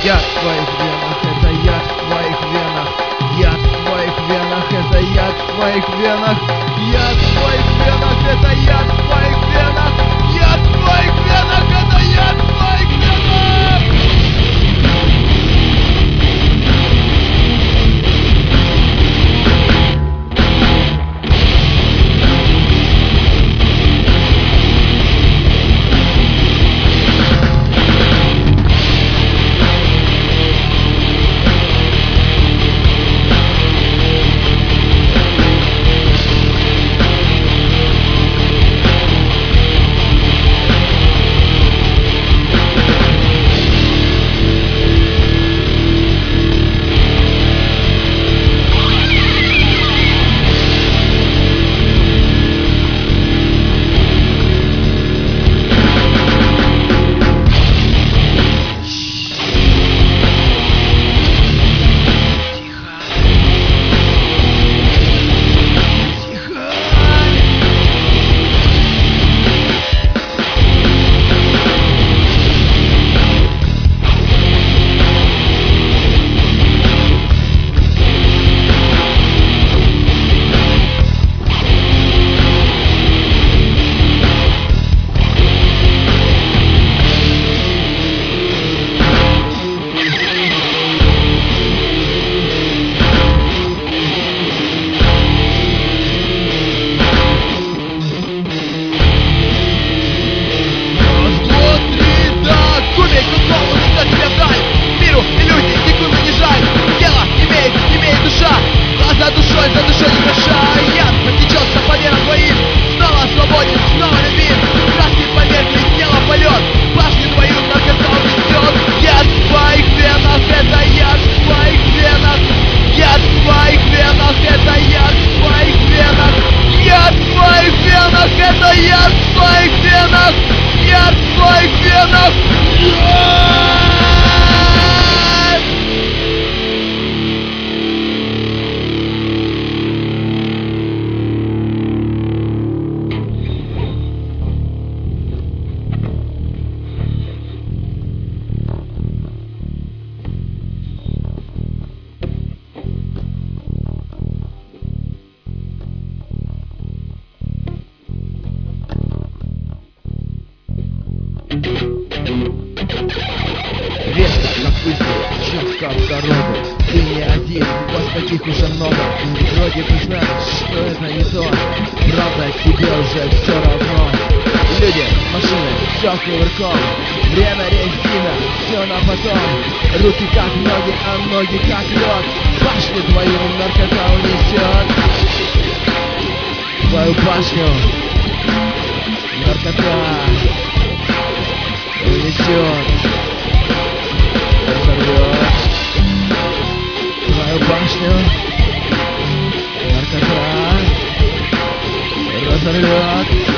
Яд в твоих венах, это яд в твоих венах. Яд в твоих венах, это яд в твоих венах. Яд в твоих венах, это яд в твоих венах. Яд в твоих венах, это яд в твоих венах. За душой не мешай. Яд потечется по венам твоим. Снова свободен, снова любим. Краски померкли, тело полет. Башню твою наркота унесет. Яд в твоих венах, это яд в твоих венах. Яд в твоих венах, это яд в твоих венах. Яд в твоих венах, это яд в твоих венах. Яд в твоих венах. Резко, как выстрел, четко в дорогу. Ты не один, вас таких уже много. Вроде бы знаешь, что это не то. Правда, тебе уже все равно. Люди, машины, все кувырком. Время резина, все на потом. Руки как ноги, а ноги как лед. Башню твою наркота унесет. Твою башню наркота унесет. Разорвет твою башню наркота. Разорвет.